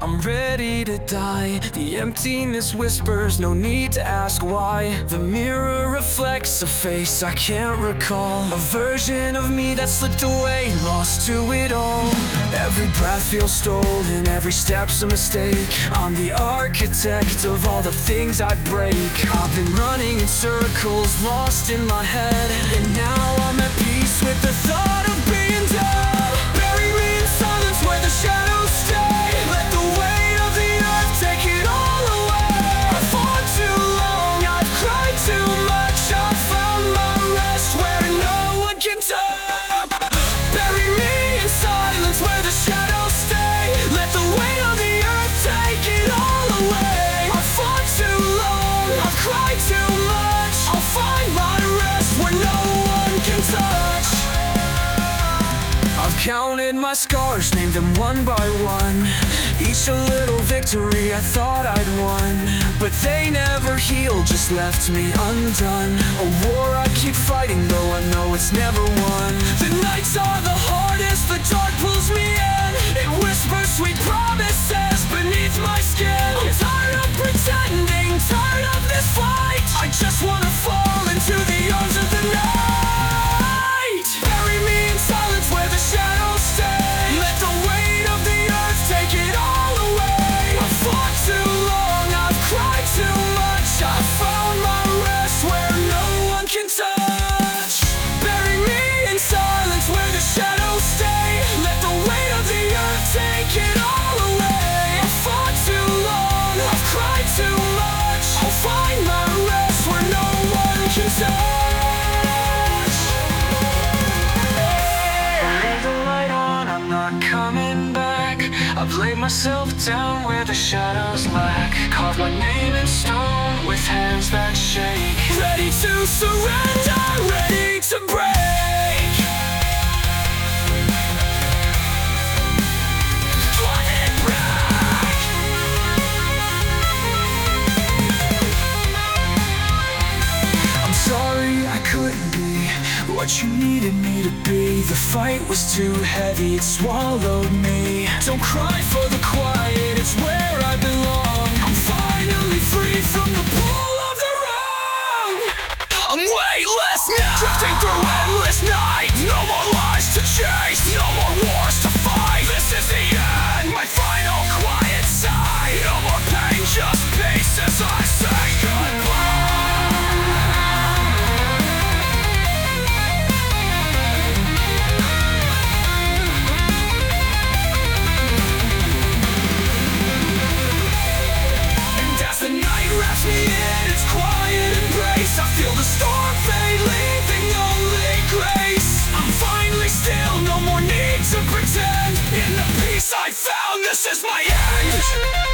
I'm ready to die. The emptiness whispers, no need to ask why. The mirror reflects a face I can't recall, a version of me that slipped away, lost to it all. Every breath feels stolen, every step's a mistake. I'm the architect of all the things I break. I've been running in circles, lost in my head, and now I'm at peace with the thought of being dead. Bury me in silence where the shadows stay. Let the weight of the earth take it all away. I've fought too long, I've cried too much. I've found my rest where no one can touch. Bury me in silence where the shadows stay. Let the weight of the earth take it all away. I've fought too long, I've cried too much. I'll find my rest where no one can touch. I've counted my scars, named them one by one, each a little victory I thought I'd won. But they never healed, just left me undone. A war I keep fighting, though I know it's never won. The nights are the hardest, the dark pulls me in. It whispers sweet promises beneath my skin. I'm tired of pretending, tired of this fight. I just wanna fall into the arms of the night. Bury me in silence where the shadows stay. Let the weight of the earth take it all away. I've fought too long, I've cried too much. I've found my rest where no one can touch. Bury me in silence where the shadows stay. Let the weight of the earth take it all away. I've fought too long, I've cried too much. I'll find my rest where no one can touch. Leave the light on, I'm not coming back. I've laid myself down where the shadows lack. Carve my name in stone with hands that shake. Ready to surrender, ready to break. Want it back. I'm sorry I couldn't be what you needed me to be. The fight was too heavy, it swallowed me. Don't cry for the quiet, it's where I belong. I'm finally free from the pull of the wrong. I'm weightless now, drifting through endless night. No more lies to chase, no more wars to fight. This is the end, my final quiet sigh. No more pain, just peace as I say goodbye. Wraps me in its quiet embrace. I feel the storm fade, leaving only grace. I'm finally still, no more need to pretend. In the peace I found, this is my end.